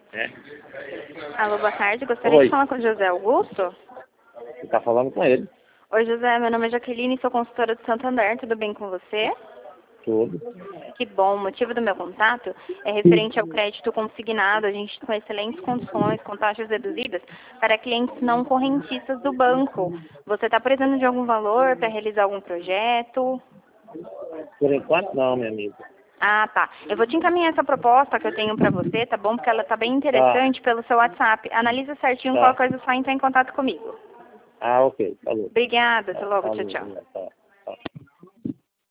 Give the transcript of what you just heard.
É. Alô, boa tarde. Gostaria Oi. de falar com o José Augusto. Você tá falando com ele. Oi, José. Meu nome é Jaqueline, sou consultora do Santander. Tudo bem com você? Tudo. Que bom. O motivo do meu contato é referente ao crédito consignado. A gente com excelentes condições, com taxas reduzidas para clientes não correntistas do banco. Você está precisando de algum valor para realizar algum projeto? Por enquanto não, meu amigo. Ah, tá. Eu vou te encaminhar essa proposta que eu tenho para você, tá bom? Porque ela tá bem Tá. interessante pelo seu WhatsApp. Analisa certinho, Tá. qual coisa só entrar em contato comigo. Ah, ok. Falou. Obrigada. Até logo. Tchau, Falou. tchau. Tá. Tá.